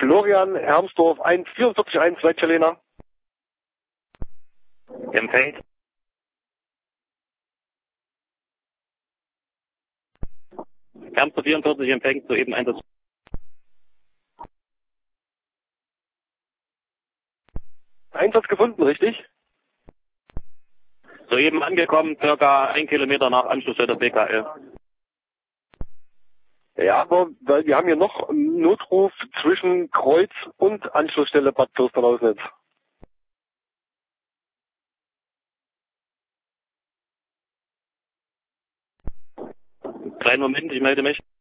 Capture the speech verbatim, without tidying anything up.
Florian Hermsdorf eins vierundvierzig eins Leitchelena. Empfängt. Hermsdorf vierundvierzig empfängt soeben Einsatz. Einsatz gefunden, richtig? Soeben angekommen, circa ein Kilometer nach Anschlussstelle B K L. Ja, aber weil wir haben hier noch einen Notruf zwischen Kreuz und Anschlussstelle Bad Fürsterlausnitz. Kleinen Moment, ich melde mich.